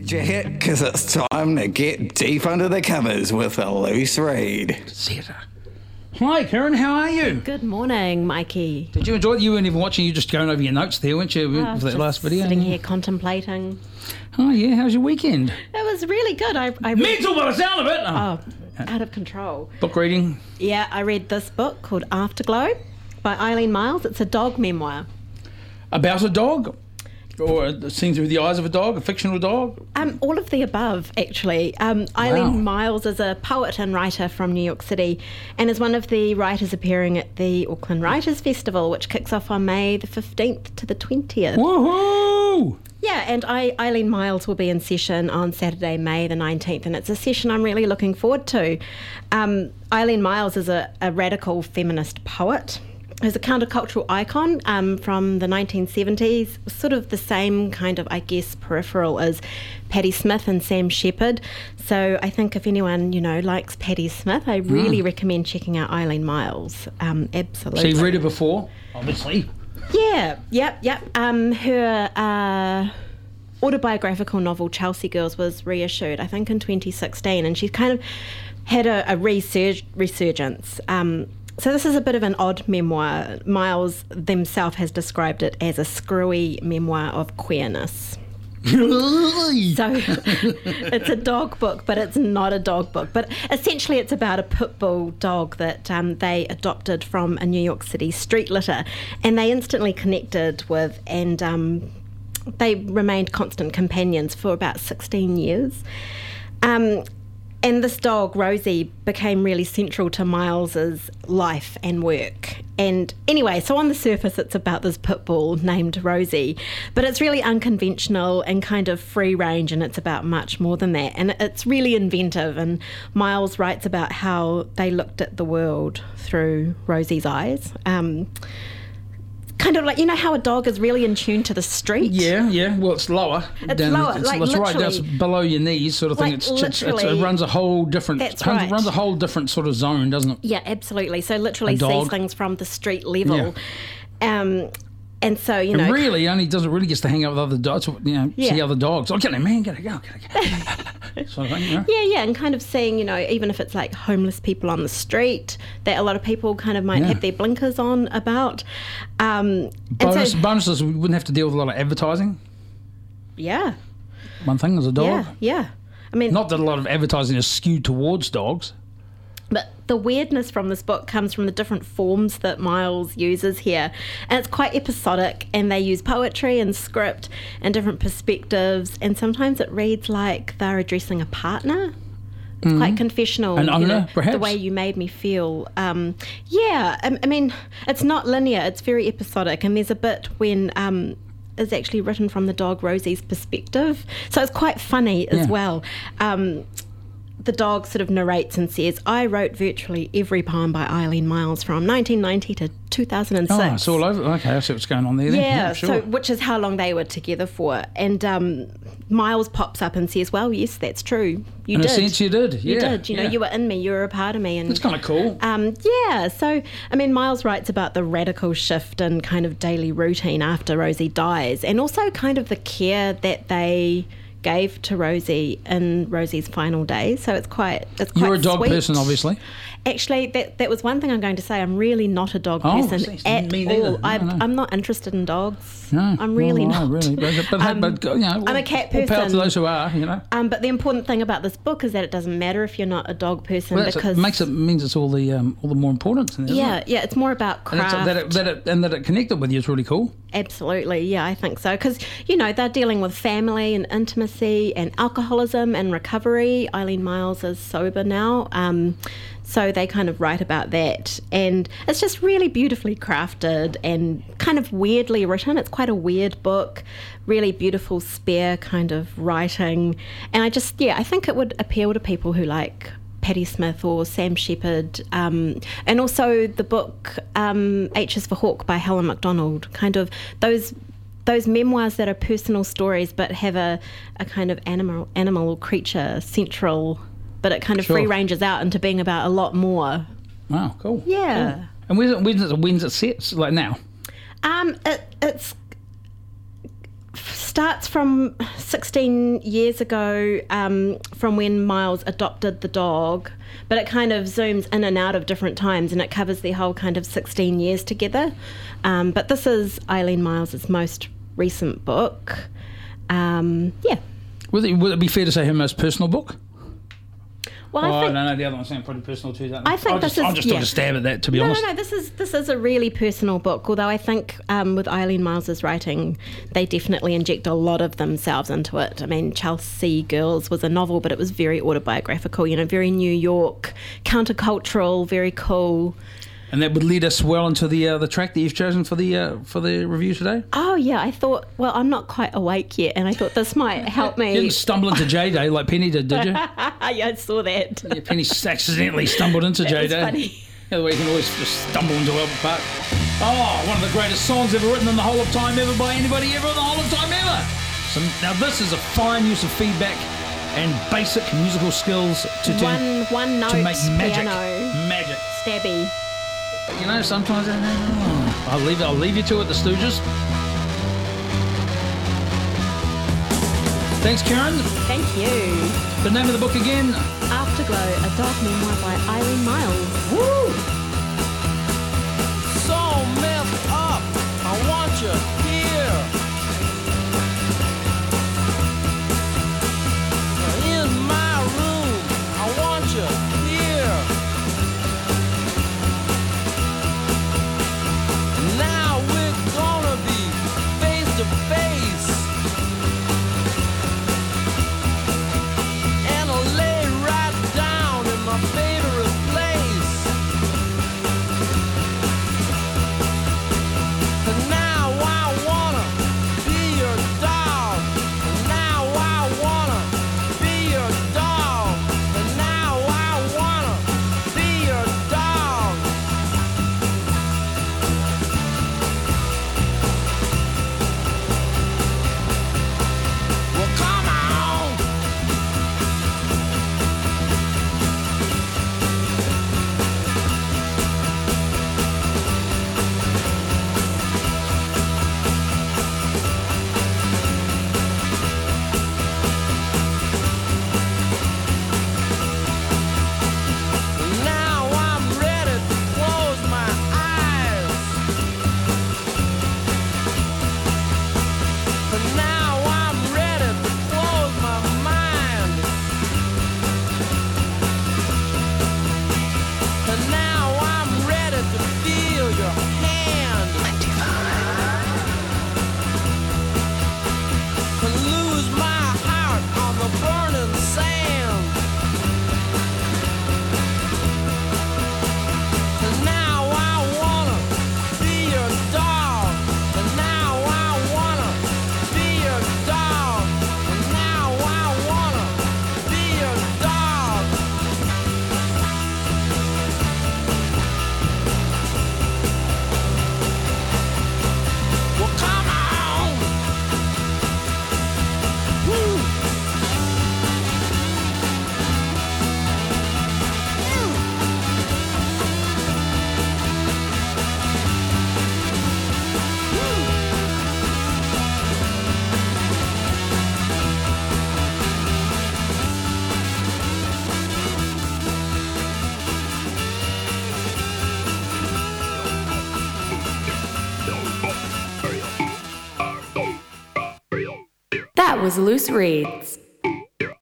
Jacket, because it's time to get deep under the covers with a loose read. Zeta. Hi, Karen, how are you? Good morning, Mikey. Did you enjoy it? You weren't even watching, you just going over your notes there, weren't you, for that last video? Sitting here contemplating. Oh, yeah, how's your weekend? It was really good. I Mental by the sound of it! out of control. Book reading? Yeah, I read this book called Afterglow by Eileen Myles. It's a dog memoir. About a dog? Or seen through the eyes of a dog, a fictional dog? All of the above, actually. Eileen Myles is a poet and writer from New York City and is one of the writers appearing at the Auckland Writers' Festival, which kicks off on May the 15th to the 20th. Woohoo! Yeah, and Eileen Myles will be in session on Saturday, May the 19th, and it's a session I'm really looking forward to. Eileen Myles is a radical feminist poet who's a countercultural icon from the 1970s, sort of the same kind of, I guess, peripheral as Patti Smith and Sam Shepard. So I think if anyone, likes Patti Smith, I really recommend checking out Eileen Myles. Absolutely. So you've read her before, obviously? Yeah, yep. Her autobiographical novel Chelsea Girls was reissued, I think, in 2016, and she's kind of had a resurgence. So this is a bit of an odd memoir. Myles themselves has described it as a screwy memoir of queerness. So it's a dog book, but it's not a dog book. But essentially it's about a pit bull dog that they adopted from a New York City street litter, and they instantly connected with, and they remained constant companions for about 16 years. And this dog, Rosie, became really central to Myles's life and work. And anyway, so on the surface, it's about this pit bull named Rosie, but it's really unconventional and kind of free range, and it's about much more than that. And it's really inventive. And Myles writes about how they looked at the world through Rosie's eyes. Kind of like, how a dog is really in tune to the street? Yeah. Well, it's lower. It's lower, it's right down below your knees, sort of thing. It runs a whole different. That's right. Runs a whole different sort of zone, doesn't it? Yeah, absolutely. So literally sees things from the street level. Yeah. And so, It really only doesn't really get to hang out with other dogs, see other dogs. Oh, get it, man, get it, go. Sort of thing, Yeah, and kind of seeing, even if it's like homeless people on the street that a lot of people kind of might have their blinkers on about. Bonuses, we wouldn't have to deal with a lot of advertising. Yeah. One thing as a dog. Yeah. I mean, not that a lot of advertising is skewed towards dogs. But the weirdness from this book comes from the different forms that Myles uses here. And it's quite episodic, and they use poetry and script and different perspectives. And sometimes it reads like they're addressing a partner. It's quite confessional. An owner, perhaps? The way you made me feel. I mean, it's not linear. It's very episodic. And there's a bit when is actually written from the dog Rosie's perspective. So it's quite funny as well. The dog sort of narrates and says, I wrote virtually every poem by Eileen Myles from 1990 to 2006. Oh, it's all over. Okay, I see what's going on there then. Yeah, sure. so which is how long they were together for. And Myles pops up and says, well, yes, that's true. You did. In a sense, you did. You did. You were in me. You were a part of me. And that's kind of cool. So, I mean, Myles writes about the radical shift in kind of daily routine after Rosie dies, and also kind of the care that they gave to Rosie in Rosie's final days. So it's quite You're a dog sweet. person, obviously. Actually, that was one thing I'm going to say. I'm really not a dog person at me neither. all. I'm not interested in dogs. No, I'm really not. Really. But I'm a cat person. All power to those who are, But the important thing about this book is that it doesn't matter if you're not a dog person, because it means it's all the more important. Yeah, it's more about craft. And that it connected with you is really cool. Absolutely, yeah, I think so. Because, they're dealing with family and intimacy and alcoholism and recovery. Eileen Myles is sober now. So they kind of write about that. And it's just really beautifully crafted and kind of weirdly written. It's quite a weird book, really beautiful, spare kind of writing. And I think it would appeal to people who like Patti Smith or Sam Shepard, and also the book H is for Hawk by Helen MacDonald, kind of those memoirs that are personal stories but have a kind of animal or creature central, but it kind of free ranges out into being about a lot more. Wow, cool. Yeah. Cool. And when's it set? Like now? It's starts from 16 years ago, from when Miles adopted the dog, but it kind of zooms in and out of different times, and it covers the whole kind of 16 years together. But this is Eileen Miles's most recent book. Yeah. Would it be fair to say her most personal book? Well, I think, no, the other one sounds pretty personal too. I think I'll just took a stab at that, to be honest. No, this is a really personal book. Although I think with Eileen Miles's writing, they definitely inject a lot of themselves into it. I mean, Chelsea Girls was a novel, but it was very autobiographical. Very New York, countercultural, very cool. And that would lead us well into the track that you've chosen for the review today? Oh, yeah. I thought, well, I'm not quite awake yet, and I thought this might help me. You didn't stumble into J-Day like Penny did you? Yeah, I saw that. Yeah, Penny accidentally stumbled into J-Day. That's funny. The other way you can always just stumble into Albert Park. Oh, one of the greatest songs ever written in the whole of time ever by anybody ever in the whole of time ever. So now this is a fine use of feedback and basic musical skills to one note to make magic. Piano. Magic. Stabby. Sometimes I'll leave you to it, the Stooges. Thanks, Karen. Thank you. The name of the book again? Afterglow, a dog memoir by Eileen Miles. Woo! So messed up, I want you here. In my room, I want you here. Now we're gonna be face to face, and I'll lay right down in my favorite place. And now I wanna be your dog. And now I wanna be your dog. And now I wanna be your dog. Well, come on. Now I'm ready to close my eyes. But now I'm ready to close my mind. And now I'm ready to feel your hand. And lose my heart on the burning sand. And now I wanna be your dog. And now I wanna be your dog. And now I wanna be your dog. Well, come on. Woo. That was Loose Read.